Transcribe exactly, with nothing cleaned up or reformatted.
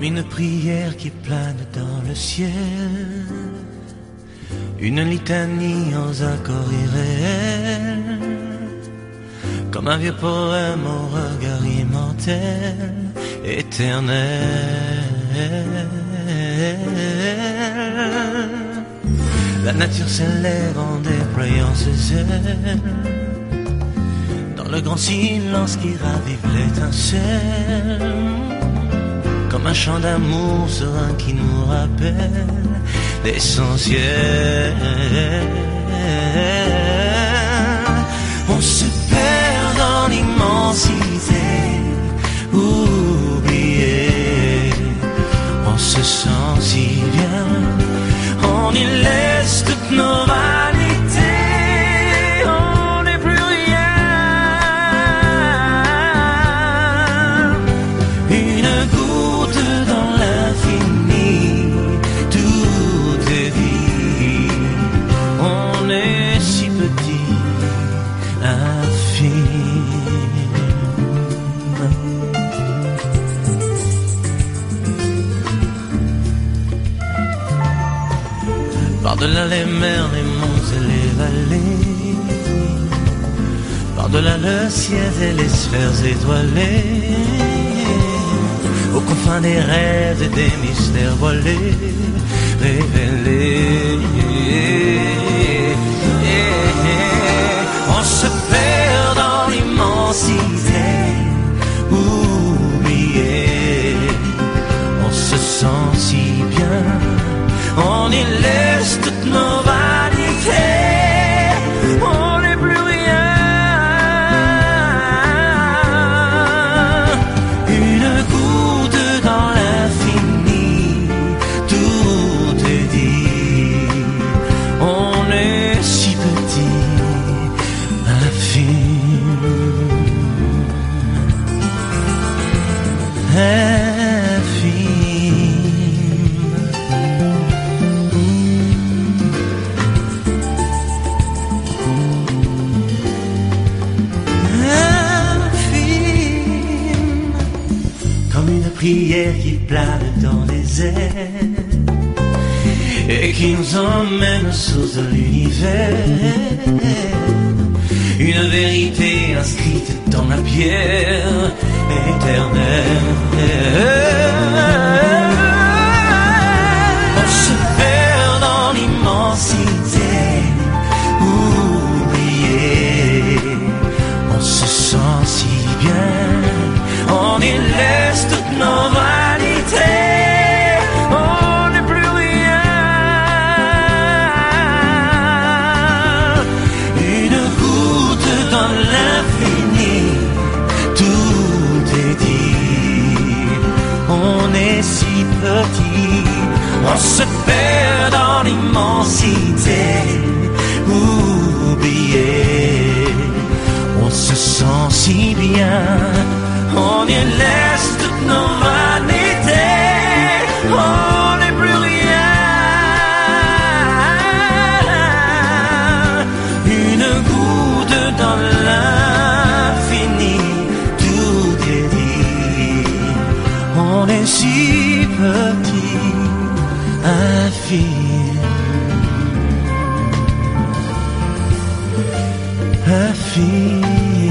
Une prière qui plane dans le ciel, une litanie aux accords irréels, comme un vieux poème au regard immortel, éternel. La nature s'élève en déployant ses ailes, dans le grand silence qui ravive l'étincelle, comme un chant d'amour serein qui nous rappelle l'essentiel. On se perd dans l'immensité, oublié, on se sent si bien, on y laisse toutes nos vanités, on n'est plus rien. Une goutte dans l'infini, tout est vie, on est si petit, infime. Par-delà les mers, les monts et les vallées, par-delà le ciel et les sphères étoilées, aux confins des rêves et des mystères voilés, révélés. On se perd dans l'immensité, oublié, on se sent si bien, on y laisse toutes nos vanités, on n'est plus rien. Une goutte dans l'infini, tout est dit, on est si petit, infime, infime. Prière qui plane dans les airs et qui nous emmène aux sources de l'univers. Une vérité inscrite dans la pierre éternelle. On se perd dans l'immensité, oublié, on se sent si bien, on y laisse toutes nos vanités, on n'est plus rien. Une goutte dans l'infini, tout est dit, on est si petit, on se perd dans l'immensité, oublié, on se sent si bien, on y laisse toutes nos vanités, on n'est plus rien. Une goutte dans l'infini, tout est dit, on est si petit, infime, infime.